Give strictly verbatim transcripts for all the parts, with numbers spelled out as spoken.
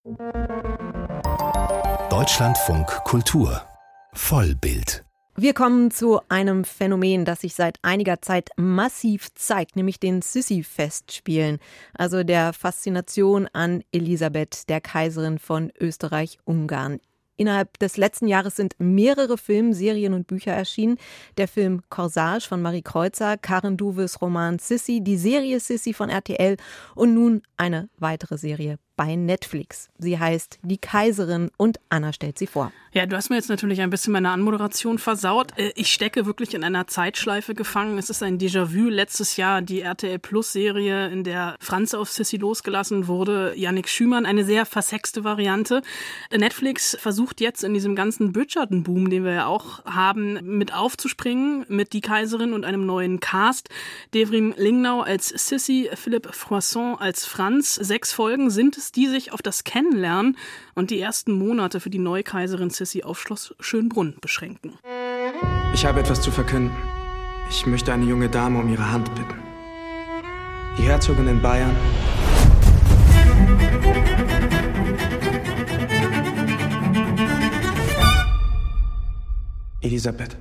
Deutschlandfunk Kultur Vollbild. Wir kommen zu einem Phänomen, das sich seit einiger Zeit massiv zeigt, nämlich den Sissi-Festspielen, also der Faszination an Elisabeth, der Kaiserin von Österreich-Ungarn. Innerhalb des letzten Jahres sind mehrere Filme, Serien und Bücher erschienen. Der Film Corsage von Marie Kreuzer, Karen Duves Roman Sissi, die Serie Sissi von R T L und nun eine weitere Serie bei Netflix. Sie heißt Die Kaiserin und Anna stellt sie vor. Ja, du hast mir jetzt natürlich ein bisschen meine Anmoderation versaut. Ich stecke wirklich in einer Zeitschleife gefangen. Es ist ein Déjà-vu. Letztes Jahr die R T L Plus Serie, in der Franz auf Sissi losgelassen wurde, Yannick Schümann, eine sehr versexte Variante. Netflix versucht jetzt in diesem ganzen Bridgerton-Boom, den wir ja auch haben, mit aufzuspringen, mit Die Kaiserin und einem neuen Cast. Devrim Lingnau als Sissi, Philippe Froisson als Franz. Sechs Folgen sind es, die sich auf das Kennenlernen und die ersten Monate für die neue Kaiserin Sissi auf Schloss Schönbrunn beschränken. Ich habe etwas zu verkünden. Ich möchte eine junge Dame um ihre Hand bitten. Die Herzogin in Bayern. Elisabeth.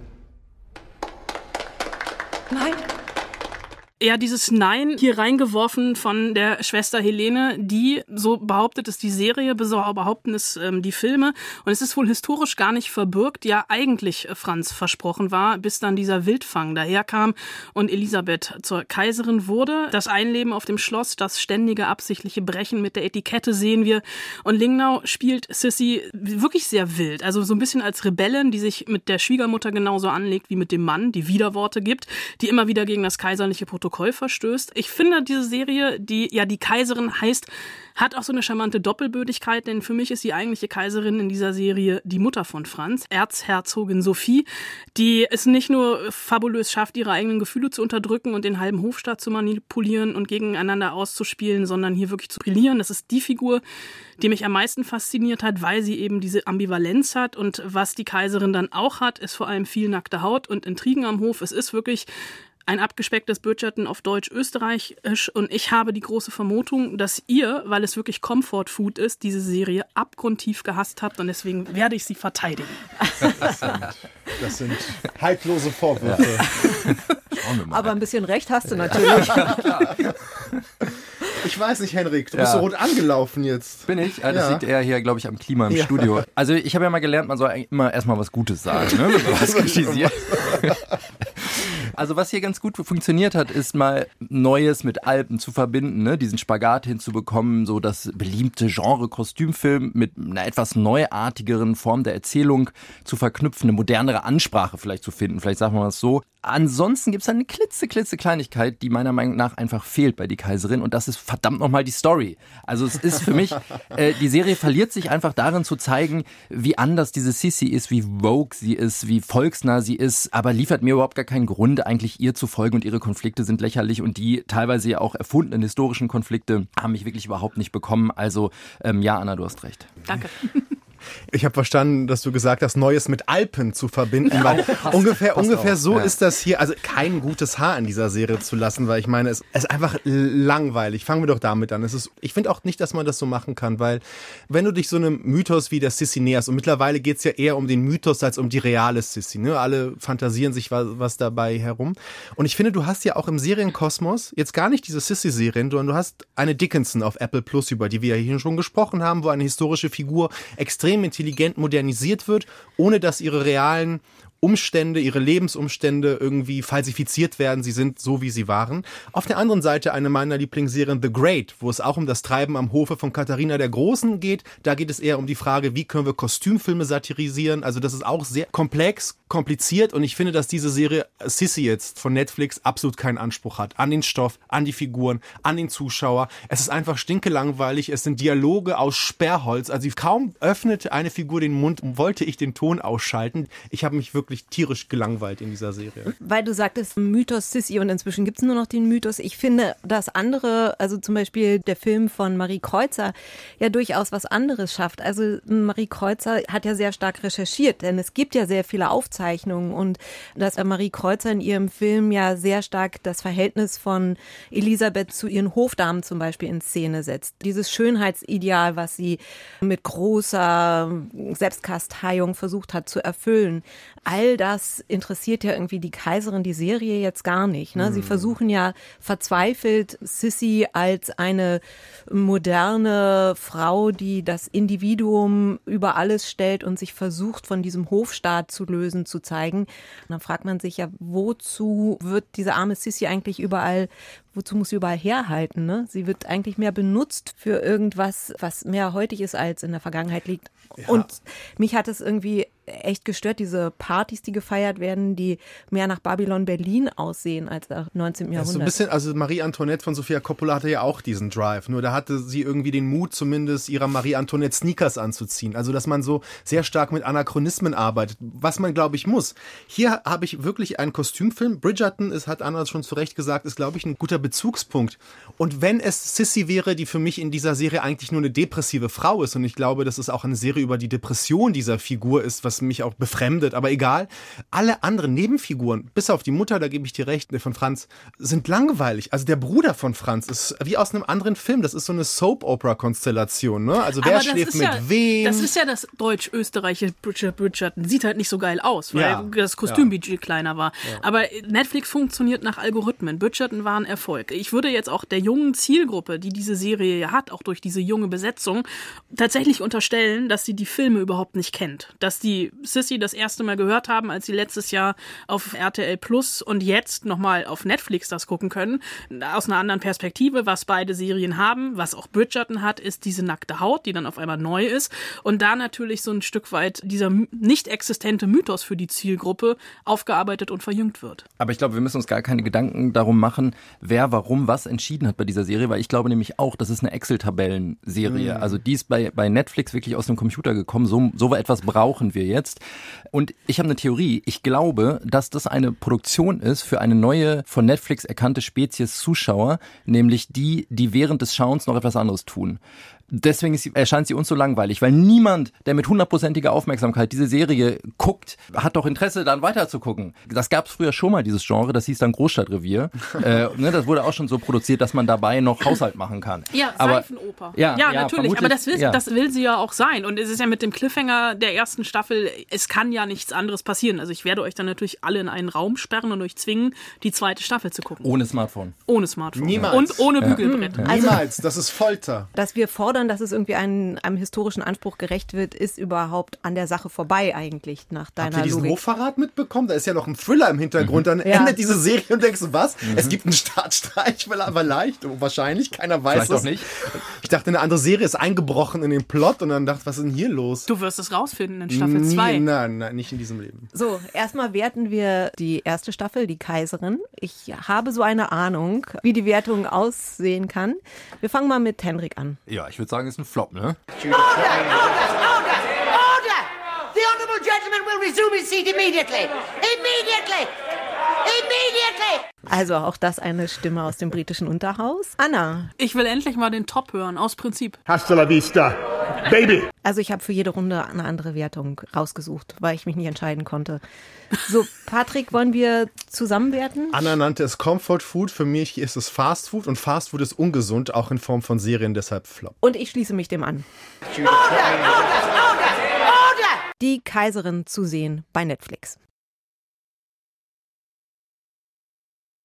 Nein. Ja, dieses Nein hier reingeworfen von der Schwester Helene, die, so behauptet es die Serie, so behaupten es ähm, die Filme. Und es ist wohl historisch gar nicht verbürgt, ja eigentlich Franz versprochen war, bis dann dieser Wildfang daherkam und Elisabeth zur Kaiserin wurde. Das Einleben auf dem Schloss, das ständige absichtliche Brechen mit der Etikette sehen wir. Und Lingnau spielt Sissi wirklich sehr wild, also so ein bisschen als Rebellin, die sich mit der Schwiegermutter genauso anlegt wie mit dem Mann, die Widerworte gibt, die immer wieder gegen das kaiserliche Protokoll verstößt. Ich finde, diese Serie, die ja die Kaiserin heißt, hat auch so eine charmante Doppelbödigkeit, denn für mich ist die eigentliche Kaiserin in dieser Serie die Mutter von Franz, Erzherzogin Sophie, die es nicht nur fabulös schafft, ihre eigenen Gefühle zu unterdrücken und den halben Hofstaat zu manipulieren und gegeneinander auszuspielen, sondern hier wirklich zu brillieren. Das ist die Figur, die mich am meisten fasziniert hat, weil sie eben diese Ambivalenz hat. Und was die Kaiserin dann auch hat, ist vor allem viel nackte Haut und Intrigen am Hof. Es ist wirklich ein abgespecktes Bridgerton auf Deutsch-Österreichisch und ich habe die große Vermutung, dass ihr, weil es wirklich Comfort Food ist, diese Serie abgrundtief gehasst habt und deswegen werde ich sie verteidigen. Das sind, das sind haltlose Vorwürfe. Ja. Schauen wir mal. Aber ein bisschen recht hast du natürlich. Ich weiß nicht, Henrik, du ja. bist so rot angelaufen jetzt. Bin ich? Ja, das ja. liegt eher hier, glaube ich, am Klima im ja. Studio. Also ich habe ja mal gelernt, man soll immer erstmal was Gutes sagen, ne? Wenn du was kritisierst. Also was hier ganz gut funktioniert hat, ist mal Neues mit Alpen zu verbinden, ne? Diesen Spagat hinzubekommen, so das beliebte Genre Kostümfilm mit einer etwas neuartigeren Form der Erzählung zu verknüpfen, eine modernere Ansprache vielleicht zu finden, vielleicht sagen wir es so. Ansonsten gibt es eine klitze, klitze Kleinigkeit, die meiner Meinung nach einfach fehlt bei Die Kaiserin und das ist verdammt nochmal die Story. Also es ist für mich, äh, die Serie verliert sich einfach darin zu zeigen, wie anders diese Sissi ist, wie vogue sie ist, wie volksnah sie ist, aber liefert mir überhaupt gar keinen Grund, eigentlich ihr zu folgen und ihre Konflikte sind lächerlich und die teilweise ja auch erfundenen historischen Konflikte haben mich wirklich überhaupt nicht bekommen. Also ähm, ja, Anna, du hast recht. Danke. Ich habe verstanden, dass du gesagt hast, Neues mit Alpen zu verbinden, ja, weil passt, ungefähr, passt ungefähr so ja. ist das hier, also kein gutes Haar in dieser Serie zu lassen, weil ich meine, es, es ist einfach langweilig. Fangen wir doch damit an. Es ist, ich finde auch nicht, dass man das so machen kann, weil wenn du dich so einem Mythos wie der Sissi näherst, und mittlerweile geht's ja eher um den Mythos als um die reale Sissi, ne? Alle fantasieren sich was, was dabei herum. Und ich finde, du hast ja auch im Serienkosmos jetzt gar nicht diese Sissi-Serien, sondern du hast eine Dickinson auf Apple Plus, über die wir ja hier schon gesprochen haben, wo eine historische Figur extrem intelligent modernisiert wird, ohne dass ihre realen Umstände, ihre Lebensumstände irgendwie falsifiziert werden. Sie sind so, wie sie waren. Auf der anderen Seite eine meiner Lieblingsserien The Great, wo es auch um das Treiben am Hofe von Katharina der Großen geht. Da geht es eher um die Frage, wie können wir Kostümfilme satirisieren. Also das ist auch sehr komplex, kompliziert und ich finde, dass diese Serie Sissi jetzt von Netflix absolut keinen Anspruch hat. An den Stoff, an die Figuren, an den Zuschauer. Es ist einfach stinkelangweilig. Es sind Dialoge aus Sperrholz. Also kaum öffnete eine Figur den Mund, wollte ich den Ton ausschalten. Ich habe mich wirklich wirklich tierisch gelangweilt in dieser Serie. Weil du sagtest, Mythos Sissy und inzwischen gibt es nur noch den Mythos. Ich finde, dass andere, also zum Beispiel der Film von Marie Kreuzer, ja durchaus was anderes schafft. Also Marie Kreuzer hat ja sehr stark recherchiert, denn es gibt ja sehr viele Aufzeichnungen und dass Marie Kreuzer in ihrem Film ja sehr stark das Verhältnis von Elisabeth zu ihren Hofdamen zum Beispiel in Szene setzt. Dieses Schönheitsideal, was sie mit großer Selbstkasteiung versucht hat zu erfüllen. All das interessiert ja irgendwie die Kaiserin, die Serie jetzt gar nicht. Ne? Sie versuchen ja verzweifelt Sissy als eine moderne Frau, die das Individuum über alles stellt und sich versucht, von diesem Hofstaat zu lösen, zu zeigen. Und dann fragt man sich ja, wozu wird diese arme Sissy eigentlich überall, wozu muss sie überall herhalten? Ne? Sie wird eigentlich mehr benutzt für irgendwas, was mehr heutig ist, als in der Vergangenheit liegt. Ja. Und mich hat es irgendwie echt gestört, diese Partys, die gefeiert werden, die mehr nach Babylon Berlin aussehen als nach neunzehnten. Jahrhundert. Ja, so ein bisschen, also Marie Antoinette von Sofia Coppola hatte ja auch diesen Drive, nur da hatte sie irgendwie den Mut, zumindest ihrer Marie Antoinette Sneakers anzuziehen. Also dass man so sehr stark mit Anachronismen arbeitet, was man, glaube ich, muss. Hier habe ich wirklich einen Kostümfilm. Bridgerton, ist, hat Anna schon zu Recht gesagt, ist, glaube ich, ein guter Bezugspunkt. Und wenn es Sissy wäre, die für mich in dieser Serie eigentlich nur eine depressive Frau ist, und ich glaube, dass es auch eine Serie über die Depression dieser Figur ist, was mich auch befremdet, aber egal. Alle anderen Nebenfiguren, bis auf die Mutter, da gebe ich dir recht, von Franz, sind langweilig. Also der Bruder von Franz ist wie aus einem anderen Film. Das ist so eine Soap-Opera-Konstellation. Ne? Also wer schläft mit ja, wem? Das ist ja das deutsch-österreichische Bridgerton. Sieht halt nicht so geil aus, weil Ja, das Kostümbudget ja. kleiner war. Ja. Aber Netflix funktioniert nach Algorithmen. Bridgerton war ein Erfolg. Ich würde jetzt auch der jungen Zielgruppe, die diese Serie hat, auch durch diese junge Besetzung, tatsächlich unterstellen, dass sie die Filme überhaupt nicht kennt. Dass die Sissy das erste Mal gehört haben, als sie letztes Jahr auf R T L Plus und jetzt nochmal auf Netflix das gucken können. Aus einer anderen Perspektive, was beide Serien haben, was auch Bridgerton hat, ist diese nackte Haut, die dann auf einmal neu ist. Und da natürlich so ein Stück weit dieser nicht existente Mythos für die Zielgruppe aufgearbeitet und verjüngt wird. Aber ich glaube, wir müssen uns gar keine Gedanken darum machen, wer warum was entschieden hat bei dieser Serie, weil ich glaube nämlich auch, das ist eine Excel-Tabellen-Serie. Mhm. Also die ist bei, bei Netflix wirklich aus dem Computer gekommen. So, so etwas brauchen wir jetzt. Und ich habe eine Theorie. Ich glaube, dass das eine Produktion ist für eine neue, von Netflix erkannte Spezies Zuschauer, nämlich die, die während des Schauens noch etwas anderes tun. Deswegen ist, erscheint sie uns so langweilig, weil niemand, der mit hundertprozentiger Aufmerksamkeit diese Serie guckt, hat doch Interesse, dann weiter zu gucken. Das gab es früher schon mal, dieses Genre, das hieß dann Großstadtrevier. äh, ne, das wurde auch schon so produziert, dass man dabei noch Haushalt machen kann. Ja, aber, Seifenoper. Ja, ja, ja natürlich, aber das will, ja. das will sie ja auch sein. Und es ist ja mit dem Cliffhanger der ersten Staffel, es kann ja nichts anderes passieren. Also ich werde euch dann natürlich alle in einen Raum sperren und euch zwingen, die zweite Staffel zu gucken. Ohne Smartphone. Ohne Smartphone. Niemals. Und ohne Bügelbrett. Ja. Also, Niemals, das ist Folter. Dass wir fordern, dass es irgendwie einem, einem historischen Anspruch gerecht wird, ist überhaupt an der Sache vorbei eigentlich, nach deiner Logik. Habt ihr diesen Logik. Hochverrat mitbekommen? Da ist ja noch ein Thriller im Hintergrund. Dann ja. endet diese Serie und denkst du, was? Mhm. Es gibt einen Staatsstreich, vielleicht, wahrscheinlich, keiner weiß vielleicht es. Auch nicht. Ich dachte, eine andere Serie ist eingebrochen in den Plot und dann dachte, was ist denn hier los? Du wirst es rausfinden in Staffel zwei. Nein, nein, nicht in diesem Leben. So, erstmal werten wir die erste Staffel, die Kaiserin. Ich habe so eine Ahnung, wie die Wertung aussehen kann. Wir fangen mal mit Henrik an. Ja, ich würde sagen, es ist ein Flop, ne? Order! Order! Order! The honourable gentleman will resume his seat immediately! Immediately! Immediately! Also auch das eine Stimme aus dem britischen Unterhaus. Anna. Ich will endlich mal den Top hören, aus Prinzip. Hasta la vista, baby! Also ich habe für jede Runde eine andere Wertung rausgesucht, weil ich mich nicht entscheiden konnte. So, Patrick, wollen wir zusammenwerten? Anna nannte es Comfort Food, für mich ist es Fast Food und Fast Food ist ungesund, auch in Form von Serien, deshalb Flop. Und ich schließe mich dem an. Order! Order! Order! Order! Die Kaiserin zu sehen bei Netflix.